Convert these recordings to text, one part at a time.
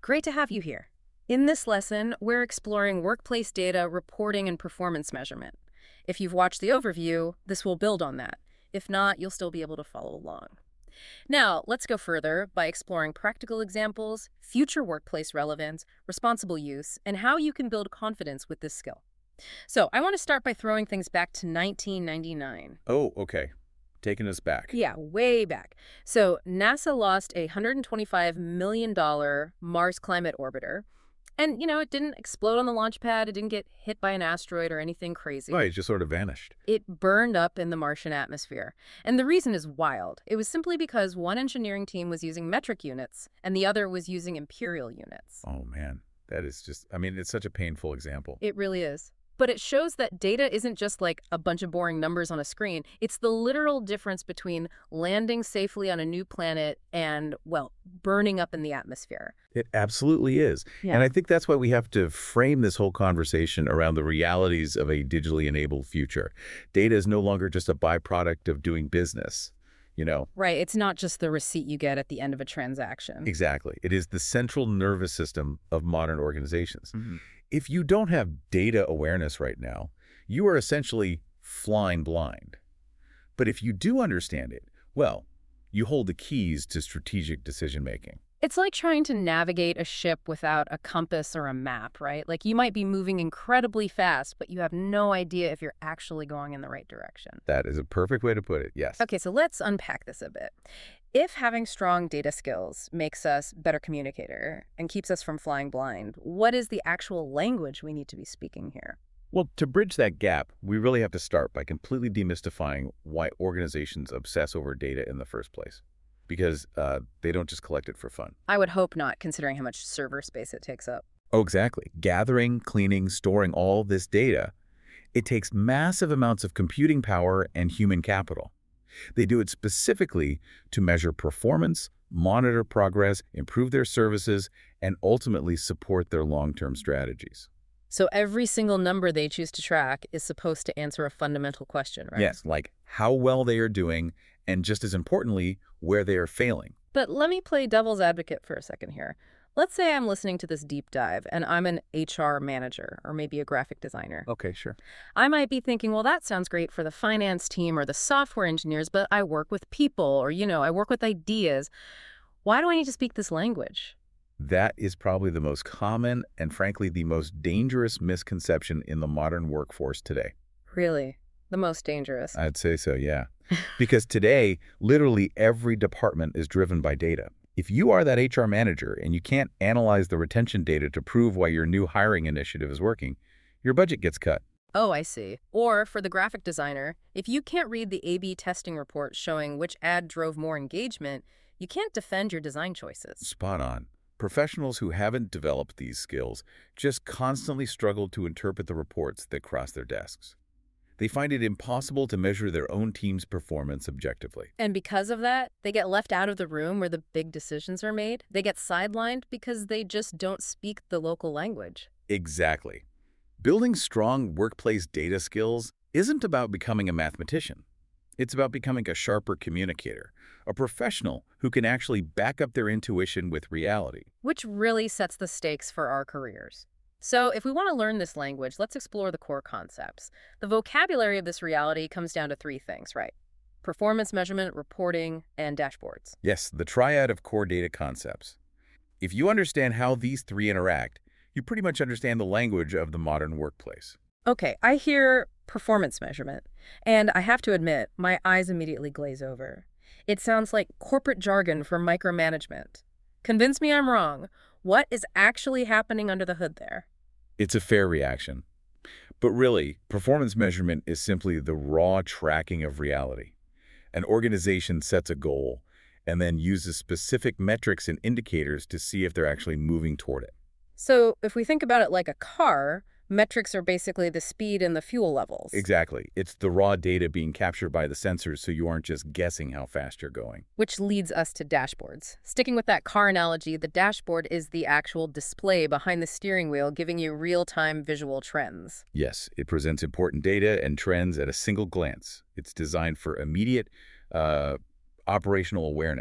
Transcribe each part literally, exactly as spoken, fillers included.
Great to have you here. In this lesson, we're exploring workplace data reporting and performance measurement. If you've watched the overview, this will build on that. If not, you'll still be able to follow along. Now, let's go further by exploring practical examples, future workplace relevance, responsible use, and how you can build confidence with this skill. So, I want to start by throwing things back to nineteen ninety-nine. Oh, okay. Taking us back. Yeah, way back. So, NASA lost a one hundred twenty-five million dollars Mars Climate Orbiter. And, you know, it didn't explode on the launch pad. It didn't get hit by an asteroid or anything crazy. Right, it just sort of vanished. It burned up in the Martian atmosphere. And the reason is wild. It was simply because one engineering team was using metric units and the other was using imperial units. Oh, man. That is just, I mean, it's such a painful example. It really is. But it shows that data isn't just like a bunch of boring numbers on a screen. It's the literal difference between landing safely on a new planet and, well, burning up in the atmosphere. It absolutely is. Yeah. And I think that's why we have to frame this whole conversation around the realities of a digitally enabled future. Data is no longer just a byproduct of doing business, you know? Right. It's not just the receipt you get at the end of a transaction. Exactly. It is the central nervous system of modern organizations. Mm-hmm. If you don't have data awareness right now, you are essentially flying blind. But if you do understand it, well, you hold the keys to strategic decision-making. It's like trying to navigate a ship without a compass or a map, right? Like you might be moving incredibly fast, but you have no idea if you're actually going in the right direction. That is a perfect way to put it, yes. Okay, so let's unpack this a bit. If having strong data skills makes us better communicator and keeps us from flying blind, what is the actual language we need to be speaking here? Well, to bridge that gap, we really have to start by completely demystifying why organizations obsess over data in the first place. Because uh, they don't just collect it for fun. I would hope not, considering how much server space it takes up. Oh, exactly. Gathering, cleaning, storing all this data, it takes massive amounts of computing power and human capital. They do it specifically to measure performance, monitor progress, improve their services, and ultimately support their long-term strategies. So every single number they choose to track is supposed to answer a fundamental question, right? Yes, like how well they are doing, and just as importantly, where they are failing. But let me play devil's advocate for a second here. Let's say I'm listening to this deep dive and I'm an H R manager or maybe a graphic designer. Okay, sure. I might be thinking, well, that sounds great for the finance team or the software engineers, but I work with people or, you know, I work with ideas. Why do I need to speak this language? That is probably the most common and frankly the most dangerous misconception in the modern workforce today. Really? The most dangerous? I'd say so, yeah. Because today, literally every department is driven by data. If you are that H R manager and you can't analyze the retention data to prove why your new hiring initiative is working, your budget gets cut. Oh, I see. Or for the graphic designer, if you can't read the A B testing report showing which ad drove more engagement, you can't defend your design choices. Spot on. Professionals who haven't developed these skills just constantly struggle to interpret the reports that cross their desks. They find it impossible to measure their own team's performance objectively. And because of that, they get left out of the room where the big decisions are made. They get sidelined because they just don't speak the local language. Exactly. Building strong workplace data skills isn't about becoming a mathematician. It's about becoming a sharper communicator, a professional who can actually back up their intuition with reality. Which really sets the stakes for our careers. So if we want to learn this language, let's explore the core concepts. The vocabulary of this reality comes down to three things, right? Performance measurement, reporting, and dashboards. Yes, the triad of core data concepts. If you understand how these three interact, you pretty much understand the language of the modern workplace. Okay, I hear performance measurement, and I have to admit, my eyes immediately glaze over. It sounds like corporate jargon for micromanagement. Convince me I'm wrong. What is actually happening under the hood there? It's a fair reaction. But really, performance measurement is simply the raw tracking of reality. An organization sets a goal and then uses specific metrics and indicators to see if they're actually moving toward it. So if we think about it like a car, metrics are basically the speed and the fuel levels. Exactly. It's the raw data being captured by the sensors so you aren't just guessing how fast you're going. Which leads us to dashboards. Sticking with that car analogy, the dashboard is the actual display behind the steering wheel giving you real-time visual trends. Yes, it presents important data and trends at a single glance. It's designed for immediate uh, operational awareness.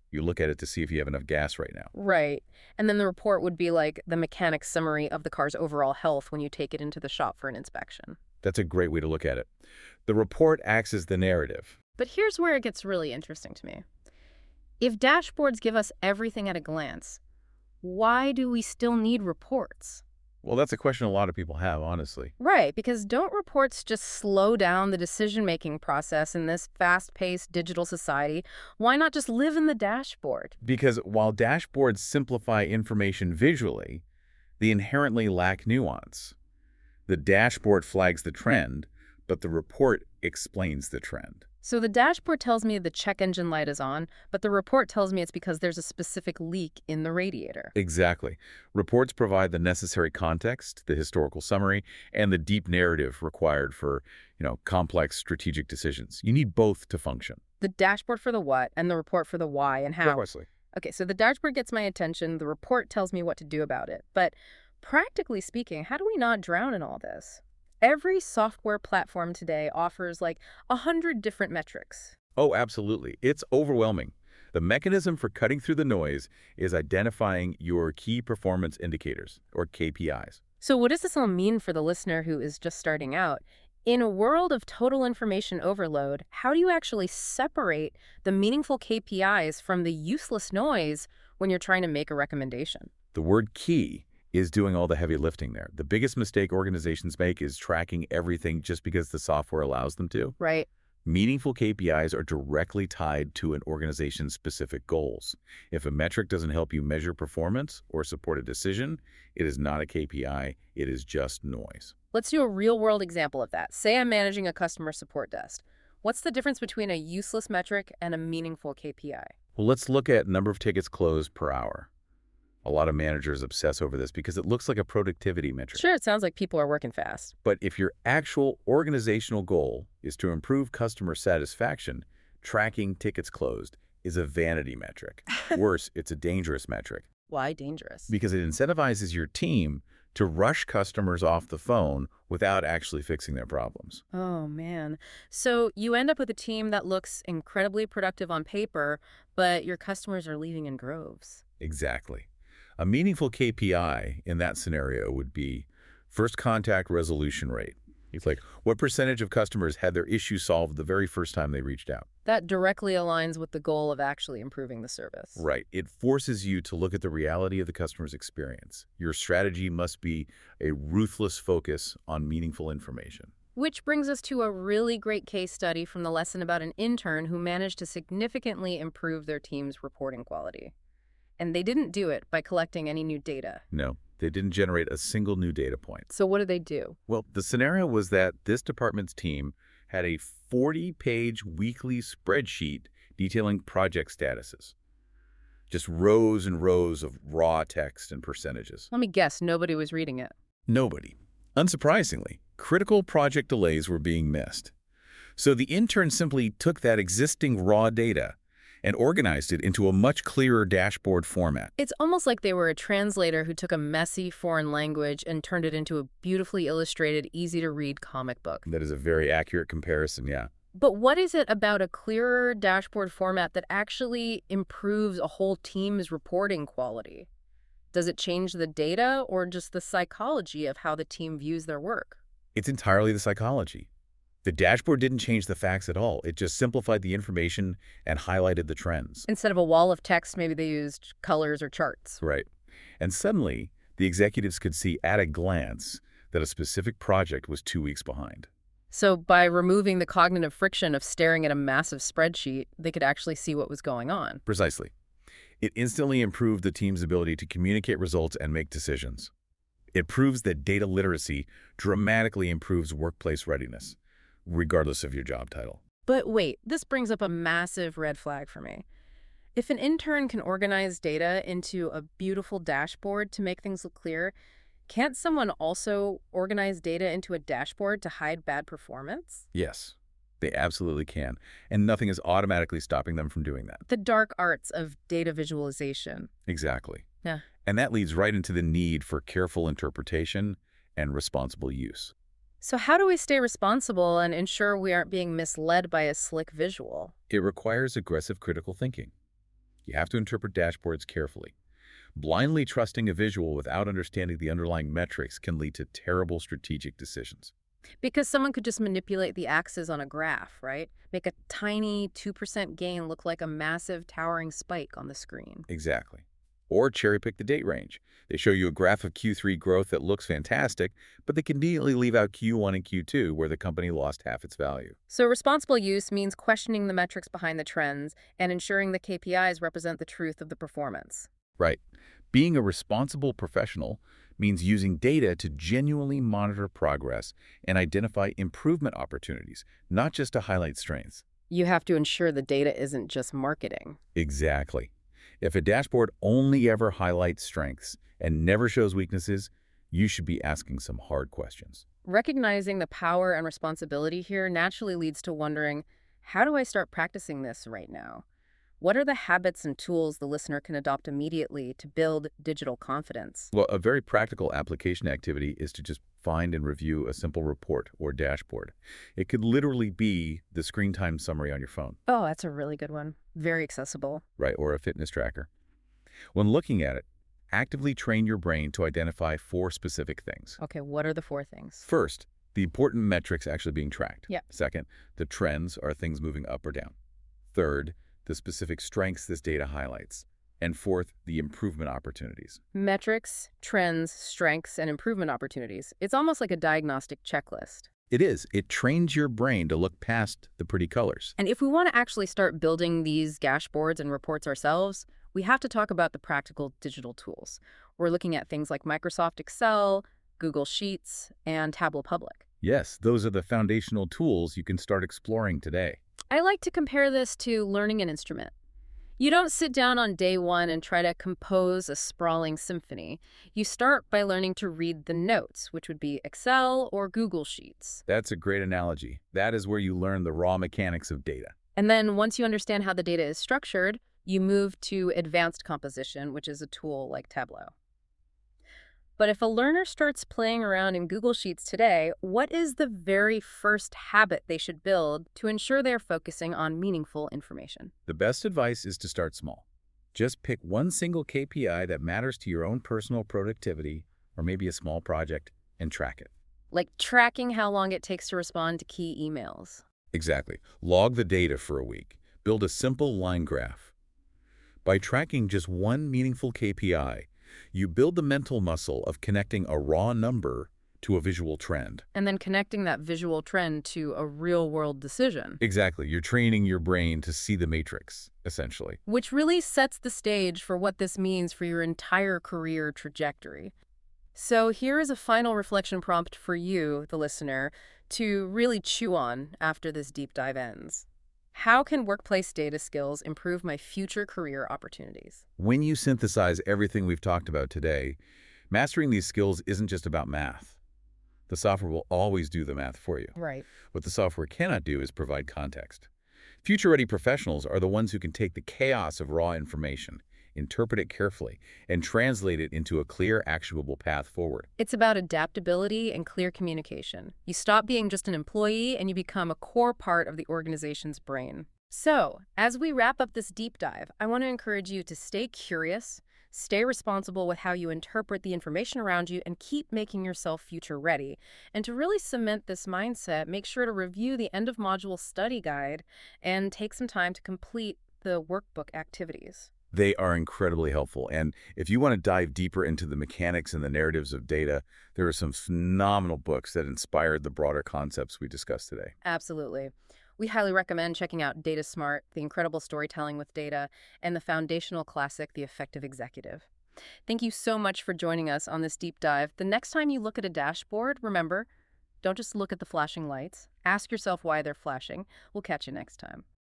You look at it to see if you have enough gas right now. Right. And then the report would be like the mechanic's summary of the car's overall health when you take it into the shop for an inspection. That's a great way to look at it. The report acts as the narrative. But here's where it gets really interesting to me. If dashboards give us everything at a glance, why do we still need reports? Well, that's a question a lot of people have, honestly. Right, because don't reports just slow down the decision-making process in this fast-paced digital society? Why not just live in the dashboard? Because while dashboards simplify information visually, they inherently lack nuance. The dashboard flags the trend, but the report explains the trend. So the dashboard tells me the check engine light is on, but the report tells me it's because there's a specific leak in the radiator. Exactly. Reports provide the necessary context, the historical summary, and the deep narrative required for, you know, complex strategic decisions. You need both to function. The dashboard for the what and the report for the why and how. Precisely. Okay, so the dashboard gets my attention, the report tells me what to do about it. But practically speaking, how do we not drown in all this? Every software platform today offers like a hundred different metrics. Oh, absolutely. It's overwhelming. The mechanism for cutting through the noise is identifying your key performance indicators, or K P Is. So what does this all mean for the listener who is just starting out? In a world of total information overload, how do you actually separate the meaningful K P Is from the useless noise when you're trying to make a recommendation? The word key is doing all the heavy lifting there. The biggest mistake organizations make is tracking everything just because the software allows them to. Right. Meaningful K P Is are directly tied to an organization's specific goals. If a metric doesn't help you measure performance or support a decision, it is not a K P I, it is just noise. Let's do a real-world example of that. Say I'm managing a customer support desk. What's the difference between a useless metric and a meaningful K P I? Well, let's look at number of tickets closed per hour. A lot of managers obsess over this because it looks like a productivity metric. Sure, it sounds like people are working fast. But if your actual organizational goal is to improve customer satisfaction, tracking tickets closed is a vanity metric. Worse, it's a dangerous metric. Why dangerous? Because it incentivizes your team to rush customers off the phone without actually fixing their problems. Oh, man. So you end up with a team that looks incredibly productive on paper, but your customers are leaving in droves. Exactly. A meaningful K P I in that scenario would be first contact resolution rate. It's like, what percentage of customers had their issue solved the very first time they reached out? That directly aligns with the goal of actually improving the service. Right. It forces you to look at the reality of the customer's experience. Your strategy must be a ruthless focus on meaningful information. Which brings us to a really great case study from the lesson about an intern who managed to significantly improve their team's reporting quality. And they didn't do it by collecting any new data. No, they didn't generate a single new data point. So what did they do? Well, the scenario was that this department's team had a forty-page weekly spreadsheet detailing project statuses. Just rows and rows of raw text and percentages. Let me guess, nobody was reading it. Nobody. Unsurprisingly, critical project delays were being missed. So the intern simply took that existing raw data and organized it into a much clearer dashboard format. It's almost like they were a translator who took a messy foreign language and turned it into a beautifully illustrated, easy-to-read comic book. That is a very accurate comparison, yeah. But what is it about a clearer dashboard format that actually improves a whole team's reporting quality? Does it change the data or just the psychology of how the team views their work? It's entirely the psychology. The dashboard didn't change the facts at all. It just simplified the information and highlighted the trends. Instead of a wall of text, maybe they used colors or charts. Right. And suddenly, the executives could see at a glance that a specific project was two weeks behind. So by removing the cognitive friction of staring at a massive spreadsheet, they could actually see what was going on. Precisely. It instantly improved the team's ability to communicate results and make decisions. It proves that data literacy dramatically improves workplace readiness, regardless of your job title. But wait, this brings up a massive red flag for me. If an intern can organize data into a beautiful dashboard to make things look clear, can't someone also organize data into a dashboard to hide bad performance? Yes, they absolutely can. And nothing is automatically stopping them from doing that. The dark arts of data visualization. Exactly. Yeah. And that leads right into the need for careful interpretation and responsible use. So how do we stay responsible and ensure we aren't being misled by a slick visual? It requires aggressive critical thinking. You have to interpret dashboards carefully. Blindly trusting a visual without understanding the underlying metrics can lead to terrible strategic decisions. Because someone could just manipulate the axes on a graph, right? Make a tiny two percent gain look like a massive towering spike on the screen. Exactly. Or cherry-pick the date range. They show you a graph of Q three growth that looks fantastic, but they conveniently leave out Q one and Q two where the company lost half its value. So responsible use means questioning the metrics behind the trends and ensuring the K P Is represent the truth of the performance. Right. Being a responsible professional means using data to genuinely monitor progress and identify improvement opportunities, not just to highlight strengths. You have to ensure the data isn't just marketing. Exactly. If a dashboard only ever highlights strengths and never shows weaknesses, you should be asking some hard questions. Recognizing the power and responsibility here naturally leads to wondering, how do I start practicing this right now? What are the habits and tools the listener can adopt immediately to build digital confidence? Well, a very practical application activity is to just find and review a simple report or dashboard. It could literally be the screen time summary on your phone, Oh, that's a really good one. Very accessible. right, or a fitness tracker. When looking at it, actively train your brain to identify four specific things. Okay, what are the four things? First, the important metrics actually being tracked. Yep. Second, the trends are things moving up or down. Third, the specific strengths this data highlights. And fourth, the improvement opportunities. Metrics, trends, strengths, and improvement opportunities. It's almost like a diagnostic checklist. It is. It trains your brain to look past the pretty colors. And if we want to actually start building these dashboards and reports ourselves, we have to talk about the practical digital tools. We're looking at things like Microsoft Excel, Google Sheets, and Tableau Public. Yes, those are the foundational tools you can start exploring today. I like to compare this to learning an instrument. You don't sit down on day one and try to compose a sprawling symphony. You start by learning to read the notes, which would be Excel or Google Sheets. That's a great analogy. That is where you learn the raw mechanics of data. And then once you understand how the data is structured, you move to advanced composition, which is a tool like Tableau. But if a learner starts playing around in Google Sheets today, what is the very first habit they should build to ensure they're focusing on meaningful information? The best advice is to start small. Just pick one single K P I that matters to your own personal productivity or maybe a small project and track it. Like tracking how long it takes to respond to key emails. Exactly. Log the data for a week. Build a simple line graph. By tracking just one meaningful K P I, you build the mental muscle of connecting a raw number to a visual trend. And then connecting that visual trend to a real-world decision. Exactly. You're training your brain to see the matrix, essentially. Which really sets the stage for what this means for your entire career trajectory. So here is a final reflection prompt for you, the listener, to really chew on after this deep dive ends. How can workplace data skills improve my future career opportunities? When you synthesize everything we've talked about today, mastering these skills isn't just about math. The software will always do the math for you. Right. What the software cannot do is provide context. Future-ready professionals are the ones who can take the chaos of raw information, interpret it carefully, and translate it into a clear, actionable path forward. It's about adaptability and clear communication. You stop being just an employee and you become a core part of the organization's brain. So, as we wrap up this deep dive, I want to encourage you to stay curious, stay responsible with how you interpret the information around you, and keep making yourself future ready. And to really cement this mindset, make sure to review the end of module study guide and take some time to complete the workbook activities. They are incredibly helpful. And if you want to dive deeper into the mechanics and the narratives of data, there are some phenomenal books that inspired the broader concepts we discussed today. Absolutely. We highly recommend checking out Data Smart, The Incredible Storytelling with Data, and the foundational classic, The Effective Executive. Thank you so much for joining us on this deep dive. The next time you look at a dashboard, remember, don't just look at the flashing lights. Ask yourself why they're flashing. We'll catch you next time.